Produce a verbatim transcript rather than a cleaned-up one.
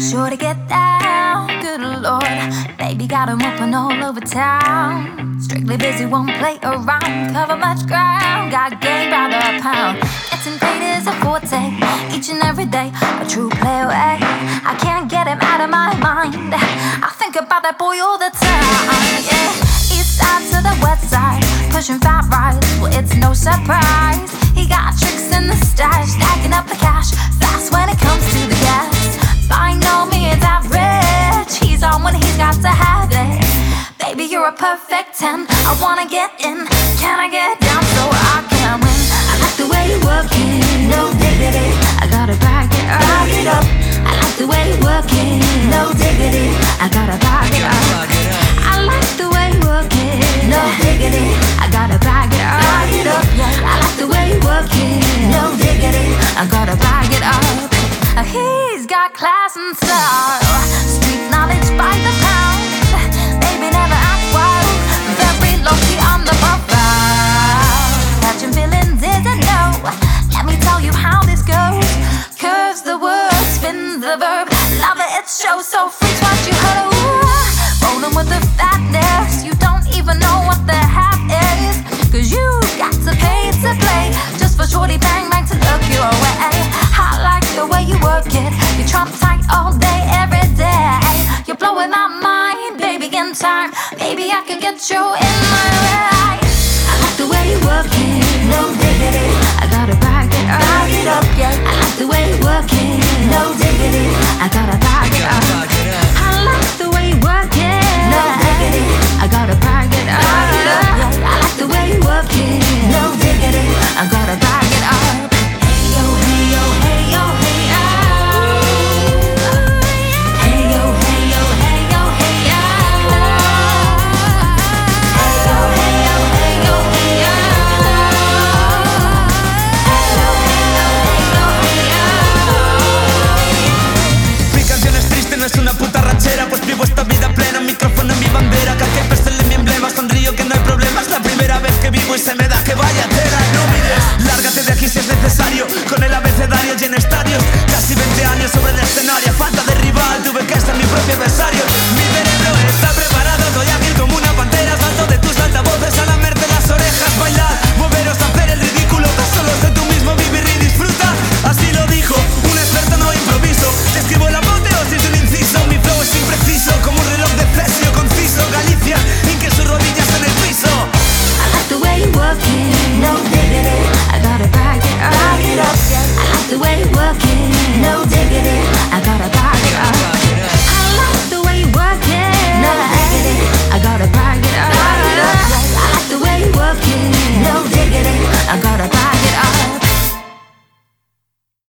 sure to get down, good lord. Baby got him open all over town. Strictly busy, won't play around. Cover much ground, got game by the pound. Getting paid is a forte, each and every day, a true playaway. I can't get him out of my mind. I think about that boy all the time, yeah. East side to the west side, pushing fat rides, well it's no surprise. He got tricks in the stash, stacking up the cash, fast when it comes to the gas. By no means average, he's on when he's got to have it. Baby, you're a perfect ten, I wanna get in. Can I get down so I can win? I like the way you work it, no diggity. I gotta back it up, back it up. I like the way you work it, no diggity. I gotta back it up. I like the way you work it, no diggity. I gotta back it up, back it up. I like the way you work it, no diggity. I gotta back it up. He's got class and style, street knowledge by the pound. Baby never act wild, very low-key on the profile. Catching feelings is a no. Let me tell you how this goes. Curves the word, spins the verb. Love it, it shows, so freaks what you heard. Rolling with the fatness, you don't even know what the half is. Cause you got to pay to play, just for shorty bang bang to look your way. I like the way you work it, you trump tight all day, every day. You're blowing my mind, baby, in time. Maybe I can get you in my way.